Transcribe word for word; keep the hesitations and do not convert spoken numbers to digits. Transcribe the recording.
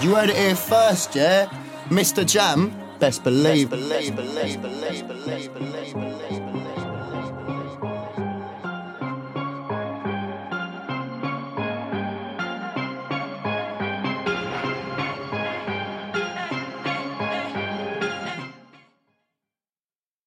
You heard it here first, yeah? Mister Jam, best believe. Best believe, believe, believe, believe, believe, believe, believe, believe.